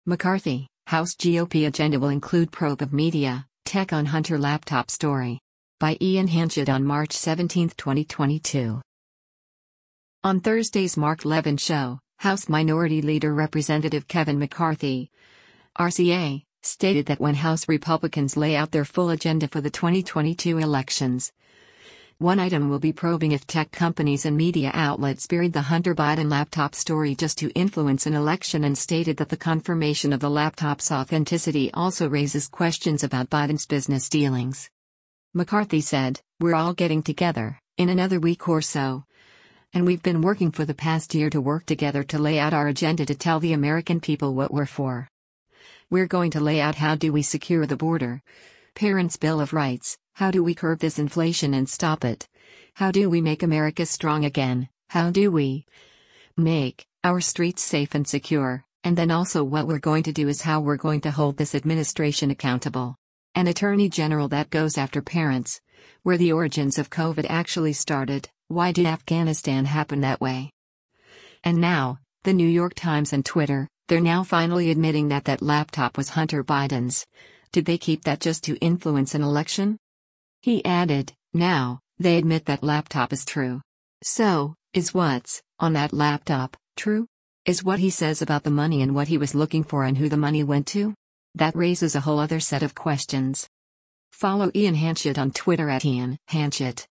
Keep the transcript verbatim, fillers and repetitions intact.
McCarthy, House G O P agenda will include probe of media, tech on Hunter laptop story. By Ian Hanchett on March seventeenth, twenty twenty-two. On Thursday's Mark Levin show, House Minority Leader Representative Kevin McCarthy, R C A, stated that when House Republicans lay out their full agenda for the twenty twenty-two elections, one item will be probing if tech companies and media outlets buried the Hunter Biden laptop story just to influence an election, and stated that the confirmation of the laptop's authenticity also raises questions about Biden's business dealings. McCarthy said, "We're all getting together, in another week or so. And we've been working for the past year to work together to lay out our agenda to tell the American people what we're for. We're going to lay out how do we secure the border, Parents' Bill of Rights, how do we curb this inflation and stop it, how do we make America strong again, how do we make our streets safe and secure, and then also what we're going to do is how we're going to hold this administration accountable. An attorney general that goes after parents, where the origins of COVID actually started, why did Afghanistan happen that way?" And now, the New York Times and Twitter, they're now finally admitting that that laptop was Hunter Biden's. Did they keep that just to influence an election? He added, "Now, they admit that laptop is true. So, is what's on that laptop true? Is what he says about the money and what he was looking for and who the money went to? That raises a whole other set of questions." Follow Ian Hanchett on Twitter at Ian Hanchett.